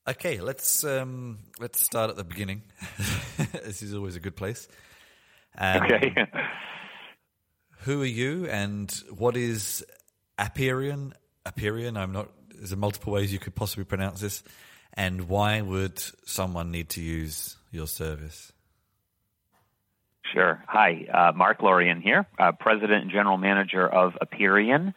Okay, let's start at the beginning. This is always a good place. Okay. Who are you, and what is Aperion? Aperion. There's multiple ways you could possibly pronounce this. And why would someone need to use your service? Sure. Hi, Mark Lorien here, President and General Manager of Aperion.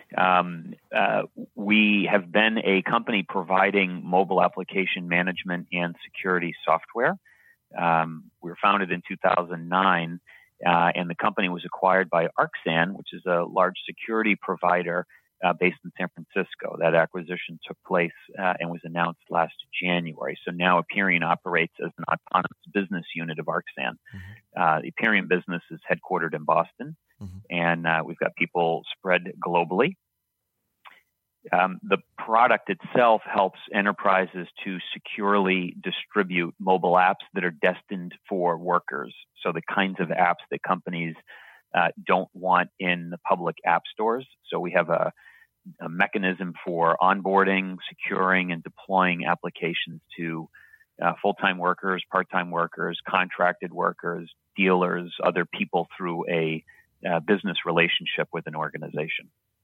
We have been a company providing mobile application management and security software. We were founded in 2009, and the company was acquired by Arxan, which is a large security provider based in San Francisco. That acquisition took place and was announced last January. So now Aperion operates as an autonomous business unit of Arxan. The Aperion business is headquartered in Boston, and we've got people spread globally. The product itself helps enterprises to securely distribute mobile apps that are destined for workers. So the kinds of apps that companies don't want in the public app stores. So we have a mechanism for onboarding, securing, and deploying applications to full-time workers, part-time workers, contracted workers, dealers, other people through a business relationship with an organization.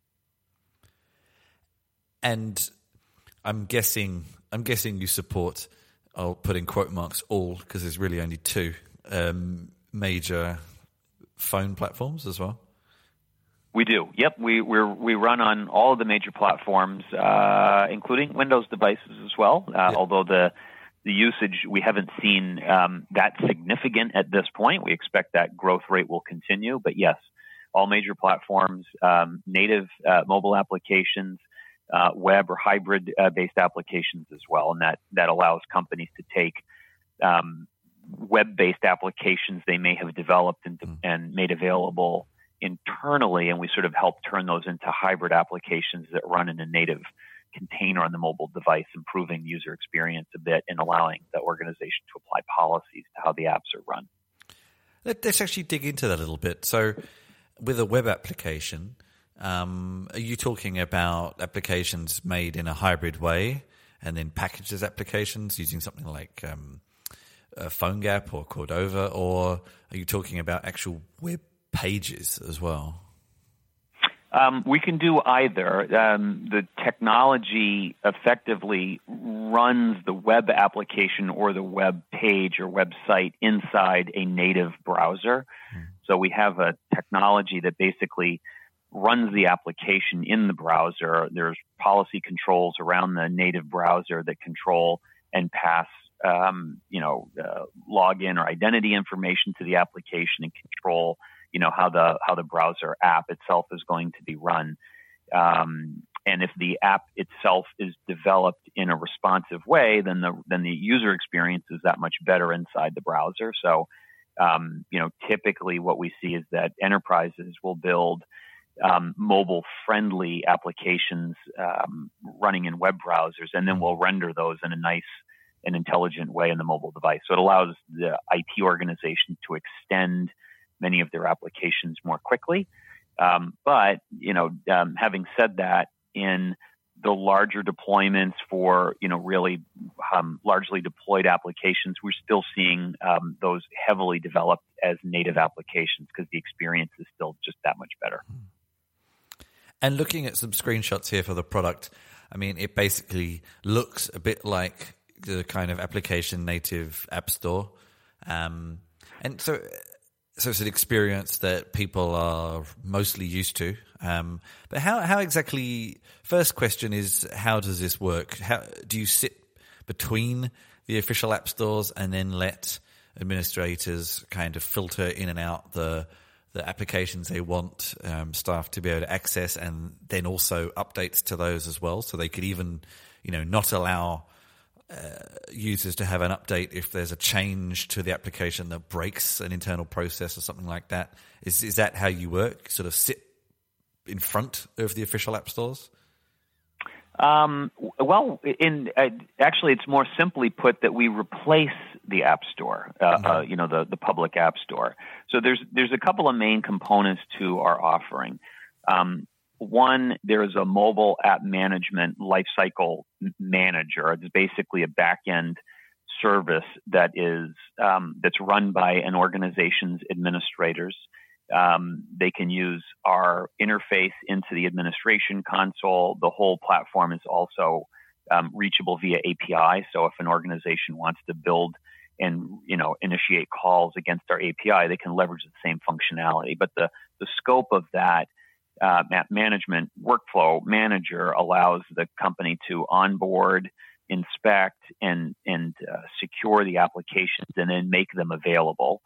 And I'm guessing you support, I'll put in quote marks, all, because there's really only two major phone platforms as well. We do. Yep. We run on all of the major platforms, including Windows devices as well. Although the usage, we haven't seen that significant at this point. We expect that growth rate will continue. But yes, all major platforms, native mobile applications, web or hybrid based applications as well. And that allows companies to take web-based applications they may have developed and made available internally, and we sort of help turn those into hybrid applications that run in a native container on the mobile device, improving the user experience a bit and allowing the organization to apply policies to how the apps are run. Let's actually dig into that a little bit. So with a web application, are you talking about applications made in a hybrid way and then packaged as applications using something like PhoneGap or Cordova, or are you talking about actual web pages as well? We can do either. The technology effectively runs the web application or the web page or website inside a native browser. So we have a technology that basically runs the application in the browser. There's policy controls around the native browser that control and pass login or identity information to the application and control how the browser app itself is going to be run. And if the app itself is developed in a responsive way, then the user experience is that much better inside the browser. So, typically what we see is that enterprises will build mobile-friendly applications running in web browsers, and then we'll render those in a nice and intelligent way in the mobile device. So it allows the IT organization to extend many of their applications more quickly. But having said that, in the larger deployments for, really largely deployed applications, we're still seeing those heavily developed as native applications because the experience is still just that much better. And looking at some screenshots here for the product, I mean, it basically looks a bit like the kind of application native app store. And so it's an experience that people are mostly used to. But how exactly, first question is, how does this work? How do you sit between the official app stores and then let administrators kind of filter in and out the applications they want staff to be able to access, and then also updates to those as well? So they could even, not allow users to have an update if there's a change to the application that breaks an internal process or something like that. Is that how you work? Sort of sit in front of the official app stores? Actually, it's more simply put that we replace the app store, the public app store. So there's a couple of main components to our offering. one, there is a mobile app management lifecycle manager. It's basically a back-end service that is that's run by an organization's administrators. They can use our interface into the administration console. The whole platform is also reachable via API. So if an organization wants to build and initiate calls against our API, they can leverage the same functionality. But the scope of that app management workflow manager allows the company to onboard, inspect, and secure the applications, and then make them available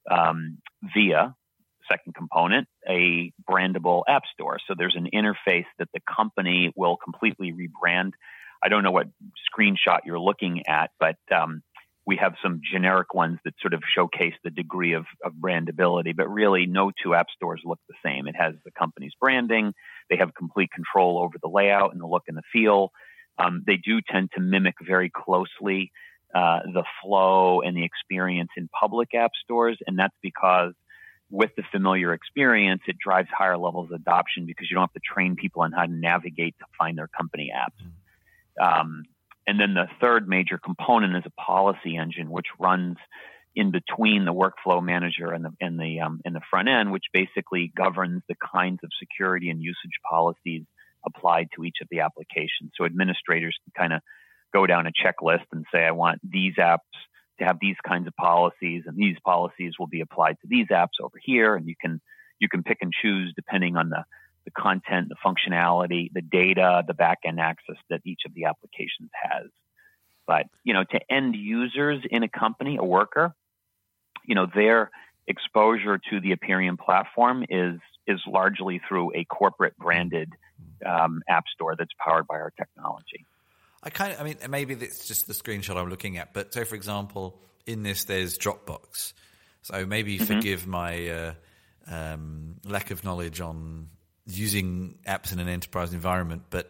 via, second component, a brandable app store. So there's an interface that the company will completely rebrand. I don't know what screenshot you're looking at, but we have some generic ones that sort of showcase the degree of brandability, but really no two app stores look the same. It has the company's branding. They have complete control over the layout and the look and the feel. They do tend to mimic very closely the flow and the experience in public app stores, and that's because with the familiar experience, it drives higher levels of adoption because you don't have to train people on how to navigate to find their company apps. And then the third major component is a policy engine, which runs in between the workflow manager and the front end, which basically governs the kinds of security and usage policies applied to each of the applications. So administrators can kind of go down a checklist and say, I want these apps to have these kinds of policies, and these policies will be applied to these apps over here. And you can pick and choose depending on the content, the functionality, the data, the back-end access that each of the applications has. But, to end users in a company, a worker, their exposure to the Aperion platform is largely through a corporate branded app store that's powered by our technology. Maybe it's just the screenshot I'm looking at, but so for example, in this, there's Dropbox. So maybe forgive my lack of knowledge on using apps in an enterprise environment, but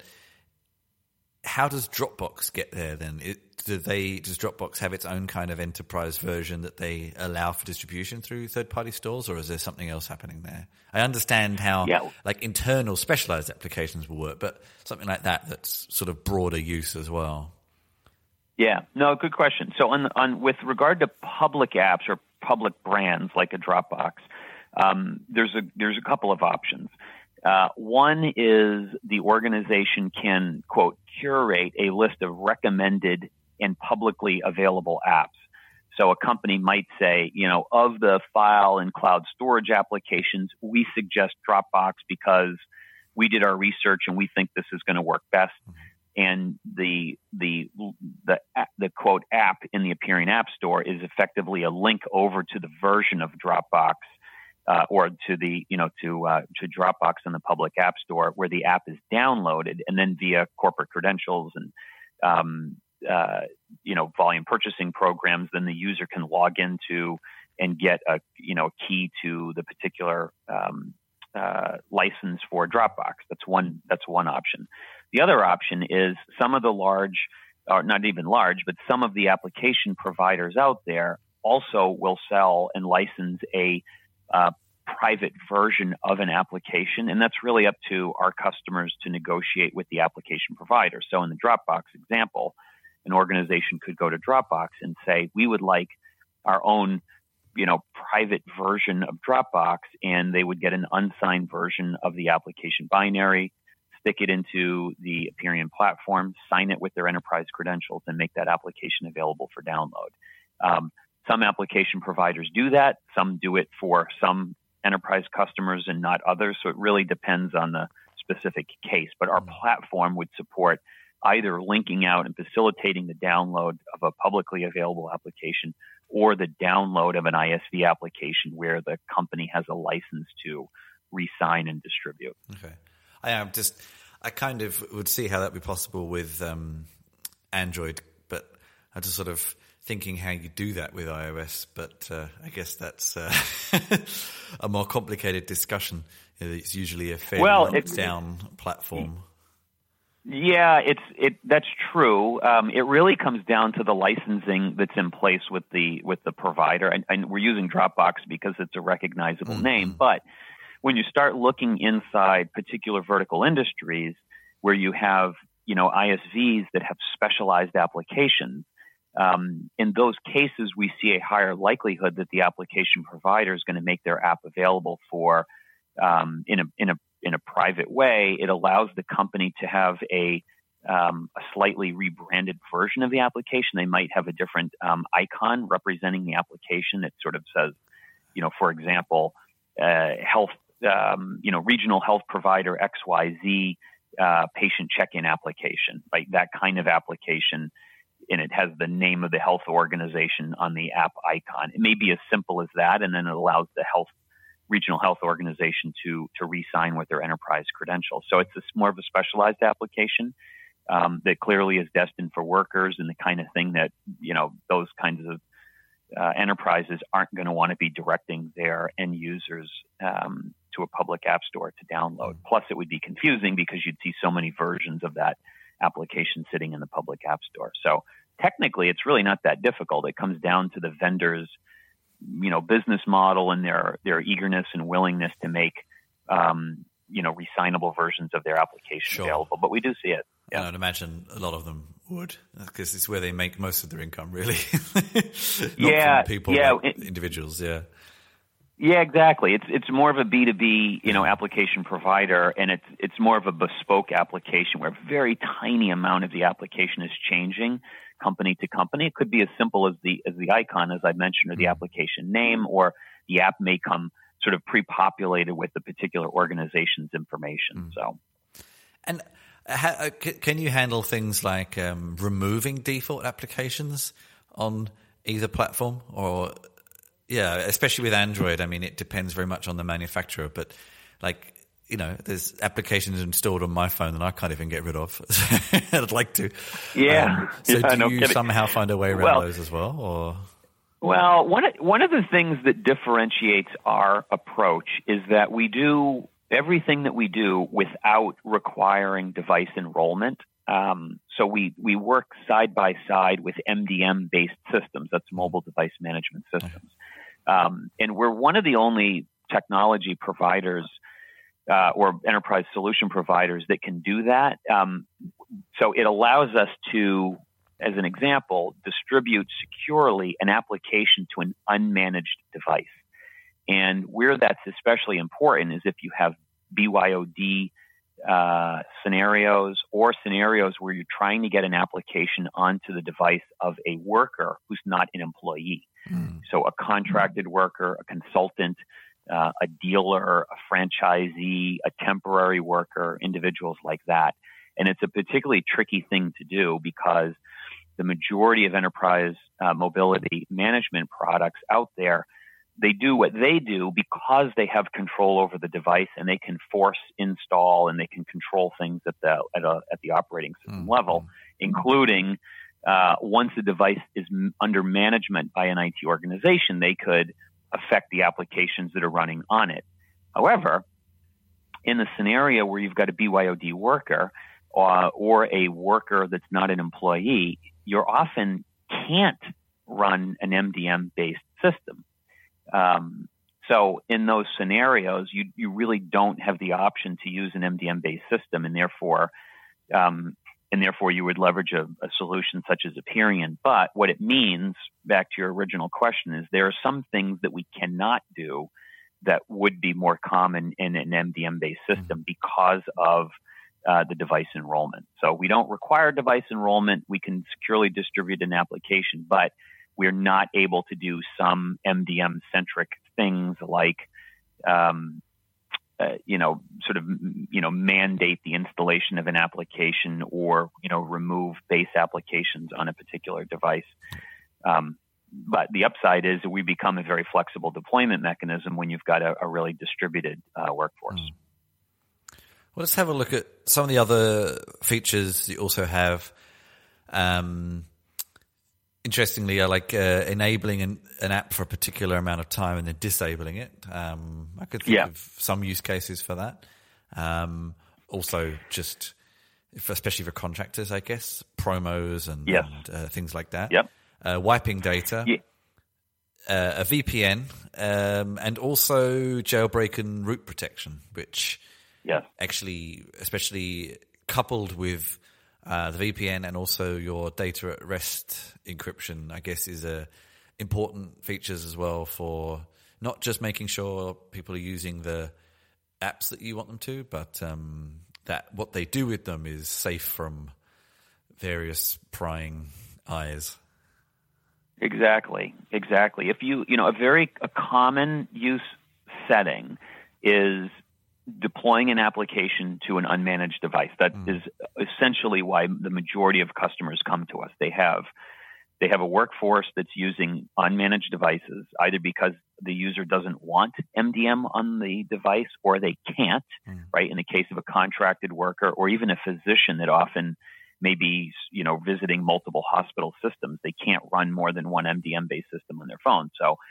how does Dropbox get there then? Does Dropbox have its own kind of enterprise version that they allow for distribution through third-party stores, or is there something else happening there? I understand how internal specialized applications will work, but something like that's sort of broader use as well. Yeah, no, good question. So on with regard to public apps or public brands like a Dropbox, there's a couple of options. One is the organization can, quote, curate a list of recommended and publicly available apps. So a company might say, of the file and cloud storage applications, we suggest Dropbox because we did our research and we think this is going to work best. And the quote app in the Aperion App Store is effectively a link over to the version of Dropbox or to Dropbox in the public app store where the app is downloaded, and then via corporate credentials and volume purchasing programs, then the user can log into and get a key to the particular license for Dropbox. That's one option. The other option is some of the large, or not even large, but some of the application providers out there also will sell and license a private version of an application, and that's really up to our customers to negotiate with the application provider. So in the Dropbox example, an organization could go to Dropbox and say, we would like our own, private version of Dropbox, and they would get an unsigned version of the application binary, stick it into the Aperion platform, sign it with their enterprise credentials, and make that application available for download. Some application providers do that. Some do it for some enterprise customers and not others. So it really depends on the specific case. But our platform would support either linking out and facilitating the download of a publicly available application or the download of an ISV application where the company has a license to re-sign and distribute. Okay. I kind of would see how that would be possible with Android, but I'm just sort of thinking how you do that with iOS, but I guess that's a more complicated discussion. It's usually a fairly down platform. Yeah, that's true. It really comes down to the licensing that's in place with the provider, and we're using Dropbox because it's a recognizable name. But when you start looking inside particular vertical industries where you have, ISVs that have specialized applications, in those cases, we see a higher likelihood that the application provider is going to make their app available for in a private way. It allows the company to have a slightly rebranded version of the application. They might have a different icon representing the application. It sort of says, for example, health, regional health provider XYZ patient check-in application, right? That kind of application, and it has the name of the health organization on the app icon. It may be as simple as that, and then it allows the regional health organization to re-sign with their enterprise credentials. So it's more of a specialized application that clearly is destined for workers, and the kind of thing that, those kinds of enterprises aren't going to want to be directing their end users to a public app store to download. Plus, it would be confusing because you'd see so many versions of that application sitting in the public app store. So technically, it's really not that difficult. It comes down to the vendor's, business model and their eagerness and willingness to make, re-signable versions of their application available. But we do see it. Yeah. And I'd imagine a lot of them would, because it's where they make most of their income, really. Not from people, like individuals. Yeah. Yeah, exactly. It's more of a B2B, application provider, and it's more of a bespoke application where a very tiny amount of the application is changing company to company. It could be as simple as the icon, as I mentioned, or the application name, or the app may come sort of pre-populated with the particular organization's information. So, and can you handle things like removing default applications on either platform, or? Yeah, especially with Android. I mean, it depends very much on the manufacturer, but there's applications installed on my phone that I can't even get rid of. I'd like to. Yeah. So do you somehow find a way around those as well, or? Well, one of the things that differentiates our approach is that we do everything that we do without requiring device enrollment. So we work side by side with MDM-based systems. That's mobile device management systems. And we're one of the only technology providers or enterprise solution providers that can do that. So it allows us to, as an example, distribute securely an application to an unmanaged device. And where that's especially important is if you have BYOD scenarios, or scenarios where you're trying to get an application onto the device of a worker who's not an employee. So a contracted worker, a consultant, a dealer, a franchisee, a temporary worker, individuals like that. And it's a particularly tricky thing to do because the majority of enterprise mobility management products out there, they do what they do because they have control over the device, and they can force install, and they can control things at the operating system level, including once the device is under management by an IT organization, they could affect the applications that are running on it. However, in the scenario where you've got a BYOD worker or a worker that's not an employee, you often can't run an MDM-based system. So in those scenarios, you really don't have the option to use an MDM-based system, and therefore you would leverage a solution such as Aperion. But what it means, back to your original question, is there are some things that we cannot do that would be more common in an MDM-based system because of the device enrollment. So we don't require device enrollment. We can securely distribute an application, but we're not able to do some MDM-centric things like, mandate the installation of an application, or, remove base applications on a particular device. But the upside is that we become a very flexible deployment mechanism when you've got a really distributed workforce. Well, let's have a look at some of the other features you also have. Interestingly, I like enabling an app for a particular amount of time and then disabling it. I could think of some use cases for that. Also, just especially for contractors, I guess, promos and things like that. Yep. Wiping data, a VPN, and also jailbreak and root protection, which actually, especially coupled with the VPN and also your data at rest encryption, I guess is important features as well for not just making sure people are using the apps that you want them to, but that what they do with them is safe from various prying eyes. Exactly. If a common use setting is deploying an application to an unmanaged device. That is essentially why the majority of customers come to us. They have a workforce that's using unmanaged devices, either because the user doesn't want MDM on the device or they can't, right? In the case of a contracted worker or even a physician that often may be, visiting multiple hospital systems, they can't run more than one MDM-based system on their phone.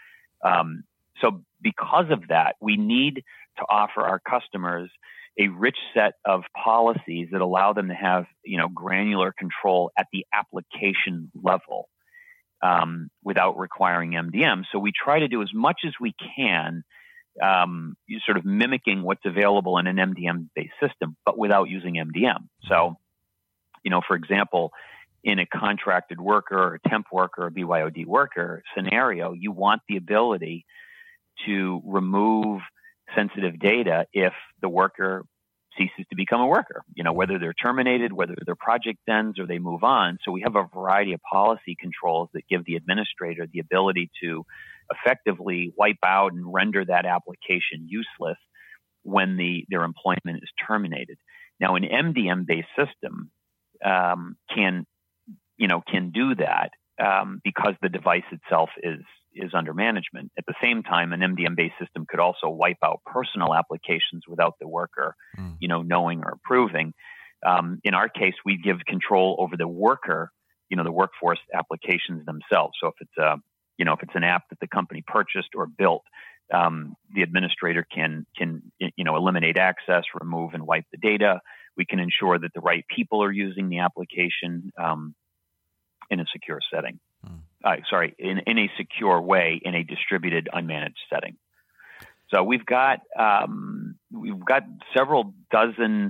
So because of that, we need to offer our customers a rich set of policies that allow them to have, granular control at the application level without requiring MDM. So we try to do as much as we can, sort of mimicking what's available in an MDM-based system, but without using MDM. So, for example, in a contracted worker or a temp worker or a BYOD worker scenario, you want the ability to remove sensitive data if the worker ceases to become a worker, whether they're terminated, whether their project ends or they move on. So we have a variety of policy controls that give the administrator the ability to effectively wipe out and render that application useless when their employment is terminated. Now, an MDM-based system can do that because the device itself is under management. At the same time, an MDM-based system could also wipe out personal applications without the worker, knowing or approving. In our case, we give control over the worker, the workforce applications themselves. So if it's an app that the company purchased or built, the administrator can eliminate access, remove and wipe the data. We can ensure that the right people are using the application in a secure setting. In a secure way, in a distributed, unmanaged setting. So we've got several dozen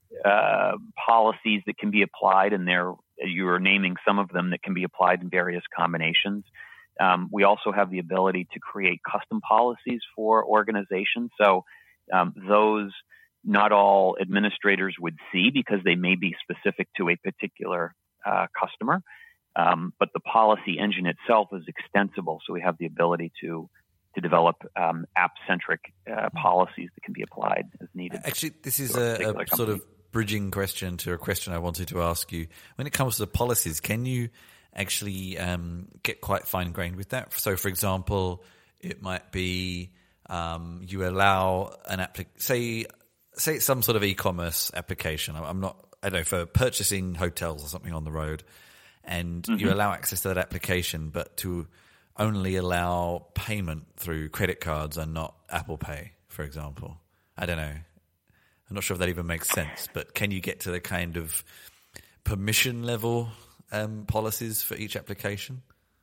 policies that can be applied, and you are naming some of them that can be applied in various combinations. We also have the ability to create custom policies for organizations. So those not all administrators would see because they may be specific to a particular customer. But the policy engine itself is extensible, so we have the ability to develop app-centric policies that can be applied as needed. Actually, this is a sort of bridging question to a question I wanted to ask you. When it comes to the policies, can you actually get quite fine-grained with that? So, for example, it might be you allow an say it's some sort of e-commerce application. I don't know, for purchasing hotels or something on the road. And you allow access to that application, but to only allow payment through credit cards and not Apple Pay, for example. I don't know. I'm not sure if that even makes sense, but can you get to the kind of permission level policies for each application?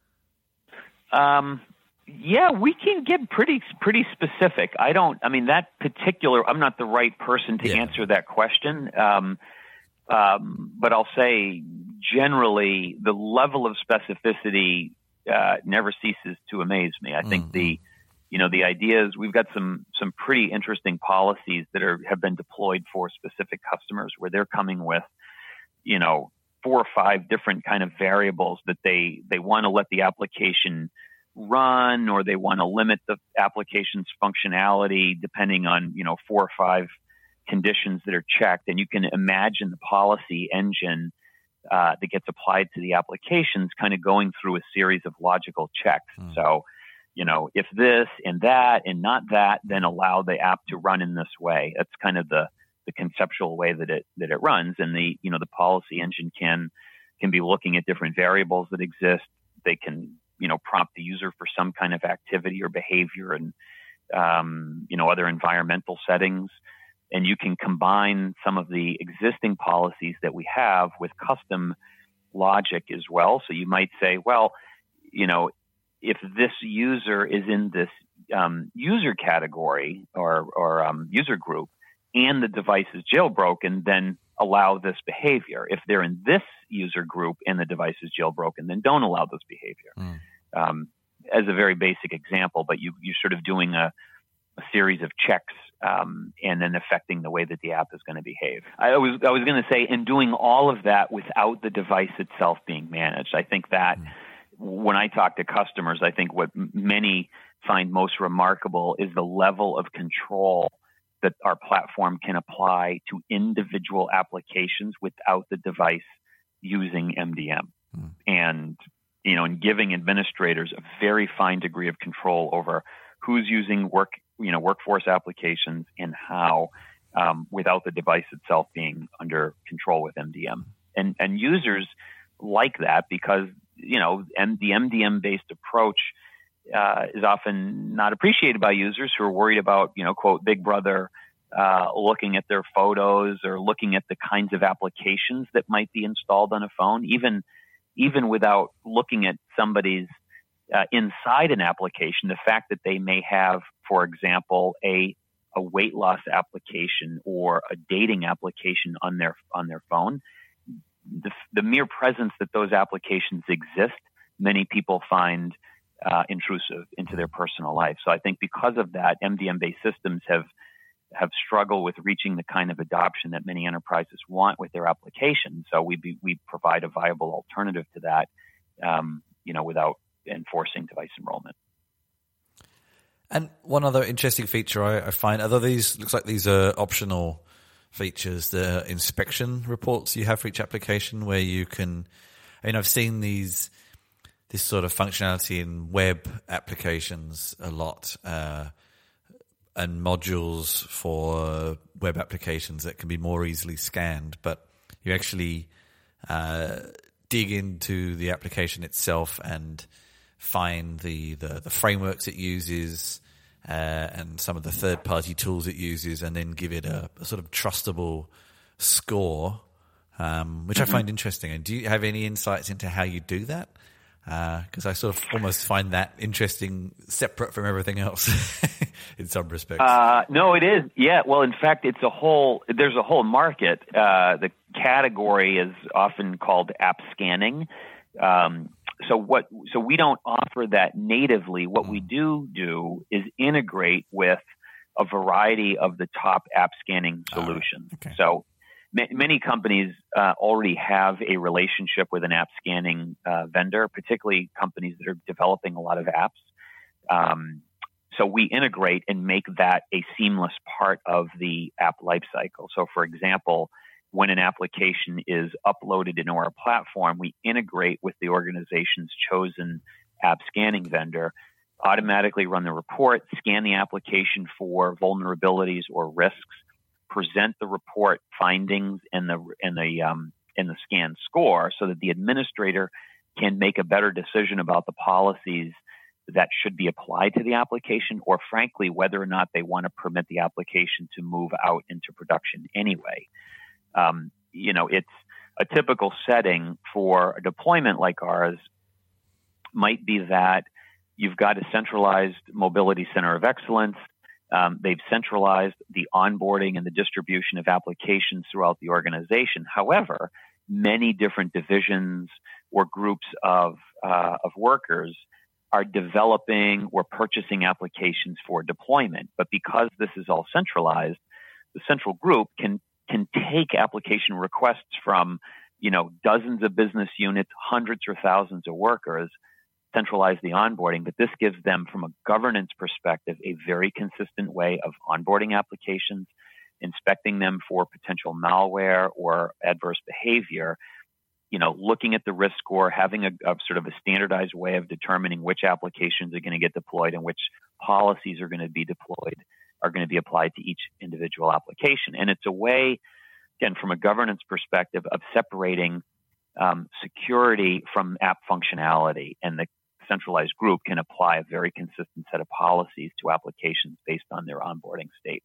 Yeah, we can get pretty specific. I'm not the right person to answer that question. But I'll say generally the level of specificity never ceases to amaze me. I think the idea is we've got some pretty interesting policies that have been deployed for specific customers where they're coming with, 4 or 5 different kind of variables that they want to let the application run, or they want to limit the application's functionality depending on, 4 or 5 conditions that are checked. And you can imagine the policy engine that gets applied to the applications kind of going through a series of logical checks. So, if this and that and not that, then allow the app to run in this way. That's kind of the conceptual way that it runs. And the policy engine can be looking at different variables that exist. They can, prompt the user for some kind of activity or behavior and, other environmental settings. And you can combine some of the existing policies that we have with custom logic as well. So you might say, well, if this user is in this user category or user group and the device is jailbroken, then allow this behavior. If they're in this user group and the device is jailbroken, then don't allow this behavior. As a very basic example, but you're sort of doing a series of checks and then affecting the way that the app is going to behave. I was going to say, in doing all of that without the device itself being managed. I think that when I talk to customers, I think what many find most remarkable is the level of control that our platform can apply to individual applications without the device using MDM. And, and giving administrators a very fine degree of control over who's using workforce applications and how, without the device itself being under control with MDM. And users like that because, the MDM-based approach is often not appreciated by users who are worried about, quote, Big Brother looking at their photos or looking at the kinds of applications that might be installed on a phone, even without looking at somebody's inside an application. The fact that they may have, for example, a weight loss application or a dating application on their phone, the mere presence that those applications exist, many people find intrusive into their personal life. So I think because of that, MDM-based systems have struggled with reaching the kind of adoption that many enterprises want with their applications. So we provide a viable alternative to that, without enforcing device enrollment. And one other interesting feature I find, although looks like these are optional features, the inspection reports you have for each application, where you can, I've seen this sort of functionality in web applications a lot, and modules for web applications that can be more easily scanned, but you actually dig into the application itself and find the frameworks it uses and some of the third-party tools it uses, and then give it a sort of trustable score, which I find interesting. And do you have any insights into how you do that? Because I sort of almost find that interesting, separate from everything else in some respects. No, it is. Yeah. Well, in fact, there's a whole market. The category is often called app scanning. So we don't offer that natively. What we do is integrate with a variety of the top app scanning solutions. Okay. So many companies already have a relationship with an app scanning vendor, particularly companies that are developing a lot of apps. So we integrate and make that a seamless part of the app lifecycle. So, for example, when an application is uploaded into our platform, we integrate with the organization's chosen app scanning vendor, automatically run the report, scan the application for vulnerabilities or risks, present the report findings and the scan score, so that the administrator can make a better decision about the policies that should be applied to the application, or frankly, whether or not they want to permit the application to move out into production anyway. It's a typical setting for a deployment like ours might be that you've got a centralized mobility center of excellence. They've centralized the onboarding and the distribution of applications throughout the organization. However, many different divisions or groups of workers are developing or purchasing applications for deployment. But because this is all centralized, the central group can take application requests from, dozens of business units, hundreds or thousands of workers, centralize the onboarding, but this gives them, from a governance perspective, a very consistent way of onboarding applications, inspecting them for potential malware or adverse behavior, looking at the risk score, having a sort of a standardized way of determining which applications are going to get deployed and which policies are going to be applied to each individual application. And it's a way, again, from a governance perspective, of separating security from app functionality, and the centralized group can apply a very consistent set of policies to applications based on their onboarding state.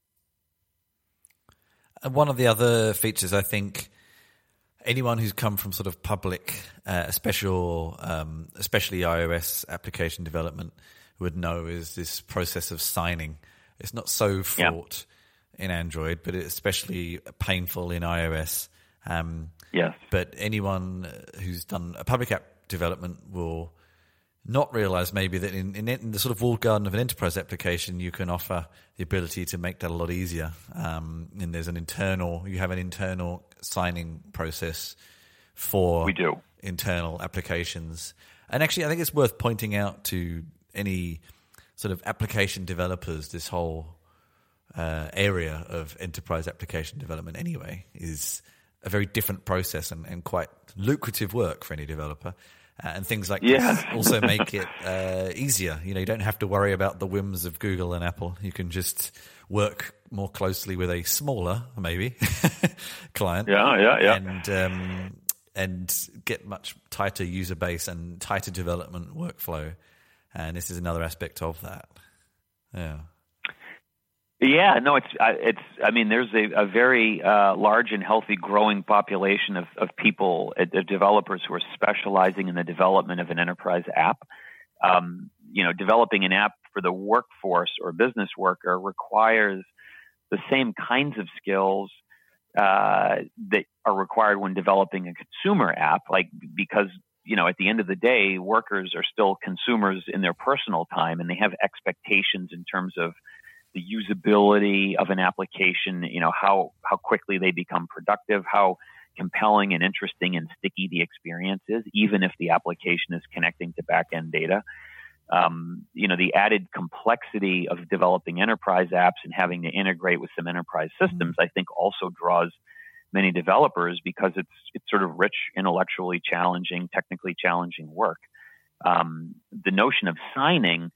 And one of the other features, I think, anyone who's come from sort of public, especially iOS application development, would know is this process of signing. It's not so fraught in Android, but it's especially painful in iOS. Yes. But anyone who's done a public app development will not realize maybe that in the sort of walled garden of an enterprise application, you can offer the ability to make that a lot easier. And there's you have an internal signing process for internal applications. And actually, I think it's worth pointing out to any sort of application developers, this whole area of enterprise application development anyway is a very different process and quite lucrative work for any developer. And things like this also make it easier. You don't have to worry about the whims of Google and Apple. You can just work more closely with a smaller, maybe, client. And get much tighter user base and tighter development workflow. And this is another aspect of that. Yeah, no, it's. I mean, there's a very large and healthy growing population of people, of developers who are specializing in the development of an enterprise app. Developing an app for the workforce or business worker requires the same kinds of skills that are required when developing a consumer app, because at the end of the day, workers are still consumers in their personal time, and they have expectations in terms of the usability of an application, how quickly they become productive, how compelling and interesting and sticky the experience is, even if the application is connecting to back-end data. The added complexity of developing enterprise apps and having to integrate with some enterprise systems, I think also draws many developers because it's sort of rich, intellectually challenging, technically challenging work. The notion of signing,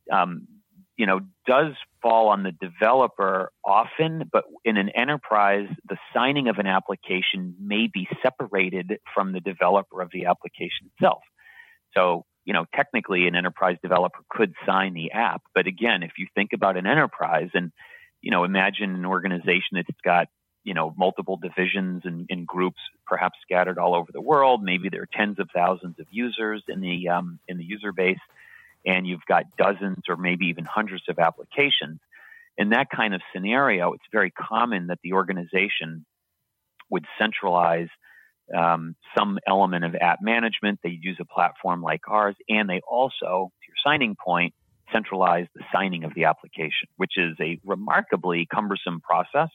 does fall on the developer often, but in an enterprise, the signing of an application may be separated from the developer of the application itself. So, technically an enterprise developer could sign the app. But again, if you think about an enterprise and, imagine an organization that's got, multiple divisions and groups perhaps scattered all over the world. Maybe there are tens of thousands of users in the user base, and you've got dozens or maybe even hundreds of applications. In that kind of scenario, it's very common that the organization would centralize some element of app management. They use a platform like ours, and they also, to your signing point, centralize the signing of the application, which is a remarkably cumbersome process.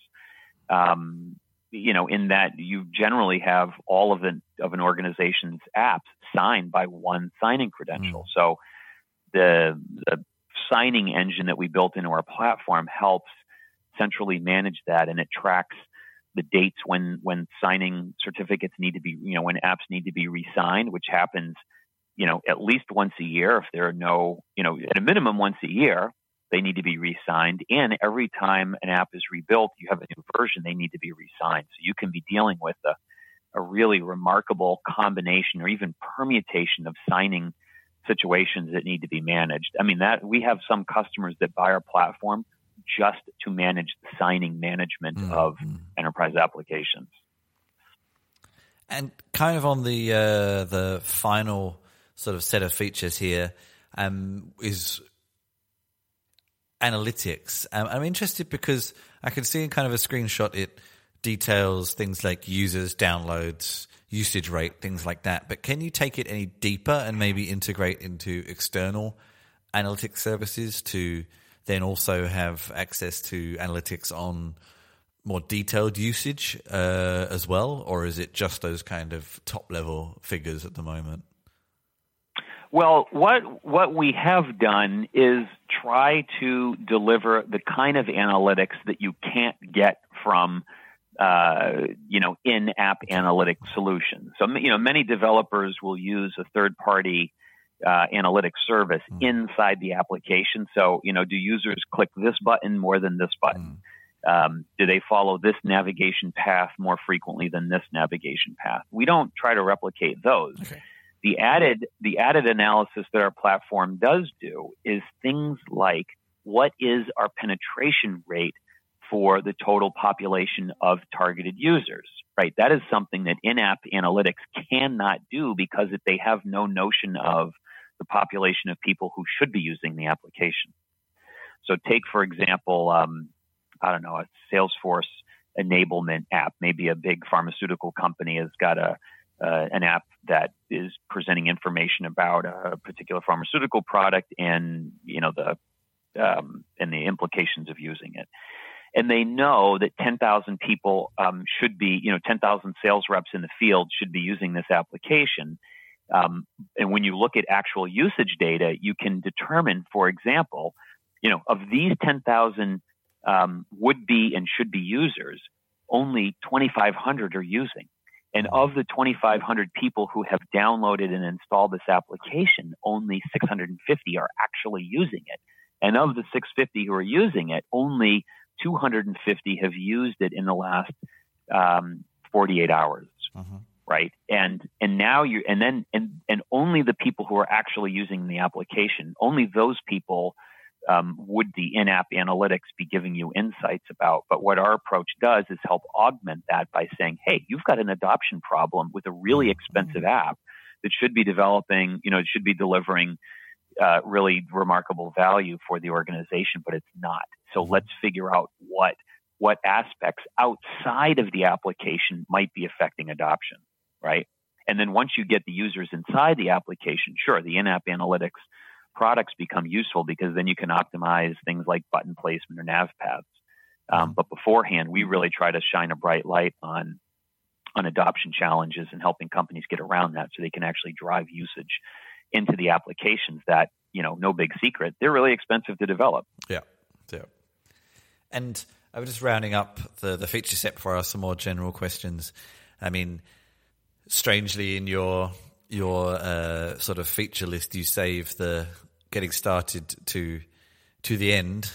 In that you generally have all of an organization's apps signed by one signing credential. So the signing engine that we built into our platform helps centrally manage that, and it tracks the dates when signing certificates need to be, when apps need to be re-signed, which happens, at least once a year. If there are no, at a minimum once a year, they need to be re-signed. And every time an app is rebuilt, you have a new version, they need to be re-signed. So you can be dealing with a really remarkable combination or even permutation of signing situations that need to be managed. I mean, that we have some customers that buy our platform just to manage the signing management of enterprise applications. And kind of on the final sort of set of features here is analytics. I'm interested because I can see in kind of a screenshot it details things like users, downloads, usage rate, things like that. But can you take it any deeper and maybe integrate into external analytics services to then also have access to analytics on more detailed usage as well? Or is it just those kind of top level figures at the moment? Well, what we have done is try to deliver the kind of analytics that you can't get from in-app analytic solutions. So, many developers will use a third-party analytics service inside the application. So, do users click this button more than this button? Do they follow this navigation path more frequently than this navigation path? We don't try to replicate those. Okay. The added analysis that our platform does do is things like, what is our penetration rate for the total population of targeted users, right? That is something that in-app analytics cannot do because they have no notion of the population of people who should be using the application. So take, for example, I don't know, a Salesforce enablement app. Maybe a big pharmaceutical company has got an app that is presenting information about a particular pharmaceutical product and, and the implications of using it. And they know that 10,000 people should be, 10,000 sales reps in the field should be using this application. And when you look at actual usage data, you can determine, for example, of these 10,000 would be and should be users, only 2,500 are using. And of the 2,500 people who have downloaded and installed this application, only 650 are actually using it. And of the 650 who are using it, only 250 have used it in the last 48 hours, right? And now and only the people who are actually using the application, only those people would the in-app analytics be giving you insights about. But what our approach does is help augment that by saying, hey, you've got an adoption problem with a really expensive app that should be delivering really remarkable value for the organization, but it's not. So let's figure out what aspects outside of the application might be affecting adoption, right? And then once you get the users inside the application, sure, the in-app analytics products become useful because then you can optimize things like button placement or nav paths. But beforehand, we really try to shine a bright light on adoption challenges and helping companies get around that so they can actually drive usage into the applications that, no big secret, they're really expensive to develop. Yeah. And I was just rounding up the feature set for some more general questions. I mean, strangely, in your sort of feature list, you save the getting started to the end,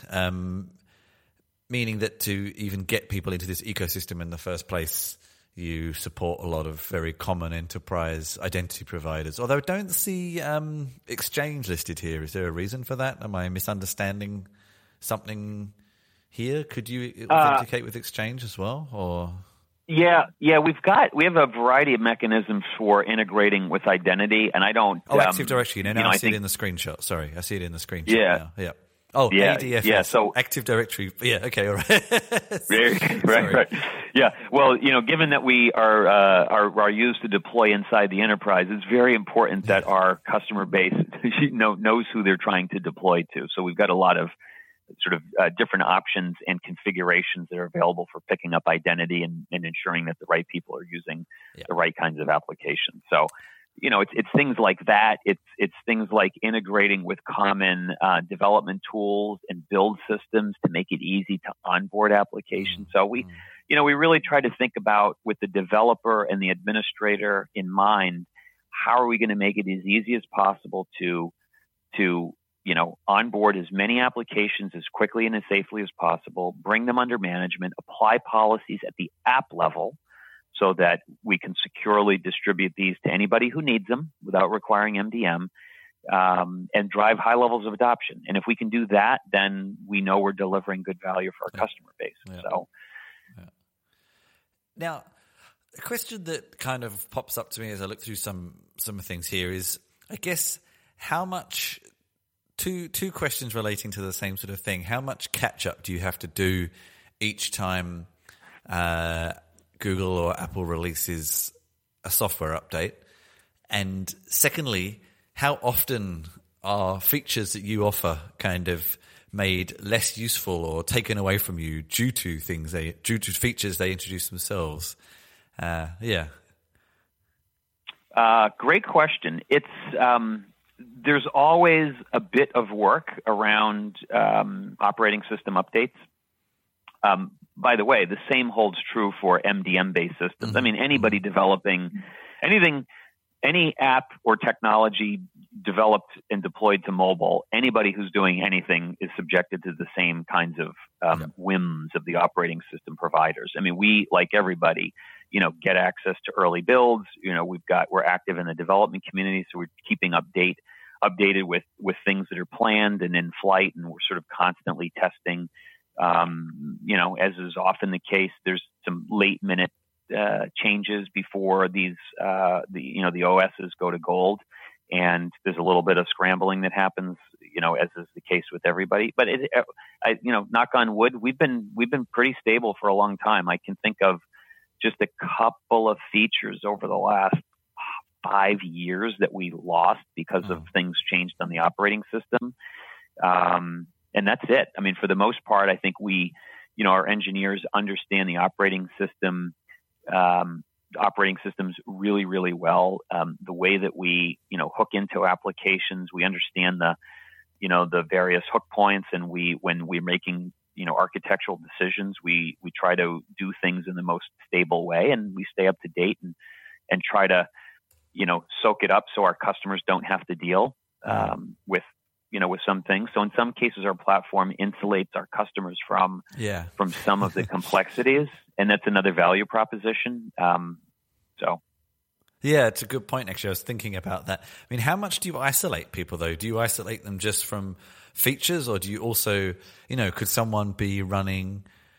meaning that to even get people into this ecosystem in the first place, you support a lot of very common enterprise identity providers. Although I don't see Exchange listed here. Is there a reason for that? Am I misunderstanding something here? Could you authenticate with Exchange as well, or? Yeah, we have a variety of mechanisms for integrating with identity, and I don't. Active Directory. Now I see it in the screenshot. Sorry, I see it in the screenshot. Yeah. Now. Yeah. Oh, yeah, ADFS. Yeah, so Active Directory. Yeah. Okay. All right. right. Yeah. Well, given that we are used to deploy inside the enterprise, it's very important that our customer base knows who they're trying to deploy to. So we've got a lot of sort of different options and configurations that are available for picking up identity and ensuring that the right people are using the right kinds of applications. So, it's things like that. It's things like integrating with common development tools and build systems to make it easy to onboard applications. So we really try to think about, with the developer and the administrator in mind, how are we going to make it as easy as possible to onboard as many applications as quickly and as safely as possible, bring them under management, apply policies at the app level so that we can securely distribute these to anybody who needs them without requiring MDM, and drive high levels of adoption. And if we can do that, then we know we're delivering good value for our customer base. Yeah. So, Now, a question that kind of pops up to me as I look through some things here is, I guess, how much... Two questions relating to the same sort of thing. How much catch-up do you have to do each time Google or Apple releases a software update? And secondly, how often are features that you offer kind of made less useful or taken away from you due to features they introduce themselves? Great question. It's there's always a bit of work around operating system updates. By the way, the same holds true for MDM-based systems. I mean, anybody developing any app or technology developed and deployed to mobile, anybody who's doing anything is subjected to the same kinds of whims of the operating system providers. I mean, we, like everybody, get access to early builds. We're active in the development community, so we're keeping updated with things that are planned and in flight, and we're sort of constantly testing. As is often the case, there's some late minute changes before these the OSs go to gold, and there's a little bit of scrambling that happens, as is the case with everybody. But knock on wood, we've been pretty stable for a long time. I can think of just a couple of features over the last 5 years that we lost because of things changed on the operating system. And that's it. I mean, for the most part, I think our engineers understand the operating systems really, really well. The way that we, hook into applications, we understand the various hook points, and when we're making, architectural decisions, we try to do things in the most stable way, and we stay up to date and try to, soak it up so our customers don't have to deal with some things. So in some cases, our platform insulates our customers from some of the complexities, and that's another value proposition. Yeah, it's a good point, actually. I was thinking about that. I mean, how much do you isolate people, though? Do you isolate them just from features, or do you also, could someone be running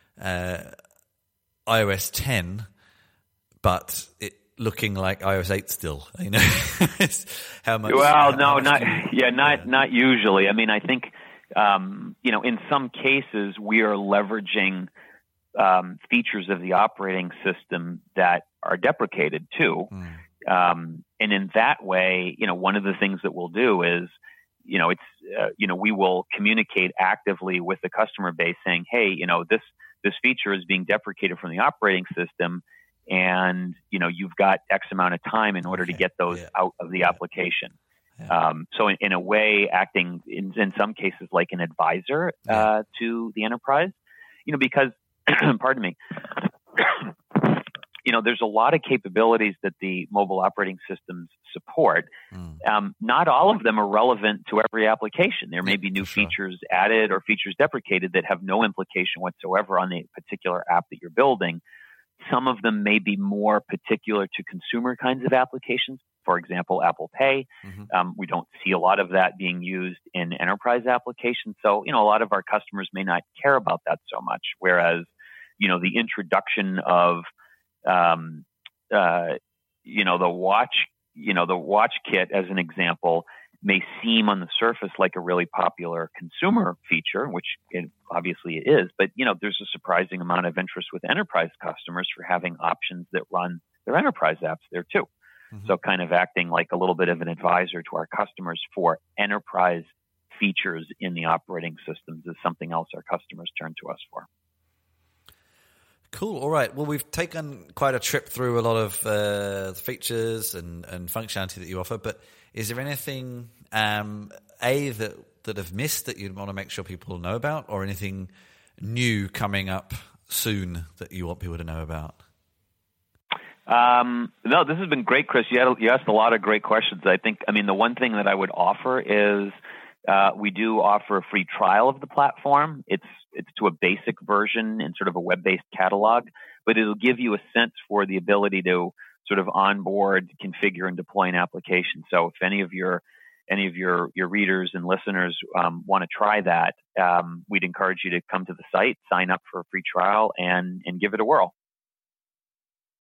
iOS 10, but it looking like iOS 8 still? How much? Well, not usually. I mean, I think, in some cases we are leveraging features of the operating system that are deprecated too. And in that way, one of the things that we'll do is, we will communicate actively with the customer base saying, hey, this feature is being deprecated from the operating system, and, you've got X amount of time in order to get those out of the application. So in a way, acting in some cases like an advisor to the enterprise, because, pardon me, there's a lot of capabilities that the mobile operating systems support. Not all of them are relevant to every application. There may be new features added or features deprecated that have no implication whatsoever on the particular app that you're building. Some of them may be more particular to consumer kinds of applications. For example, Apple Pay. We don't see a lot of that being used in enterprise applications. So, a lot of our customers may not care about that so much. Whereas, the introduction of the watch kit, as an example, may seem on the surface like a really popular consumer feature, which obviously it is. But, there's a surprising amount of interest with enterprise customers for having options that run their enterprise apps there too. So kind of acting like a little bit of an advisor to our customers for enterprise features in the operating systems is something else our customers turn to us for. Cool. All right. Well, we've taken quite a trip through a lot of features and functionality that you offer, but is there anything, that have missed that you'd want to make sure people know about, or anything new coming up soon that you want people to know about? No, this has been great, Chris. You asked a lot of great questions. The one thing that I would offer is we do offer a free trial of the platform. It's to a basic version in sort of a web-based catalog, but it'll give you a sense for the ability to sort of onboard, configure, and deploy an application. So if any of your readers and listeners want to try that, we'd encourage you to come to the site, sign up for a free trial, and give it a whirl.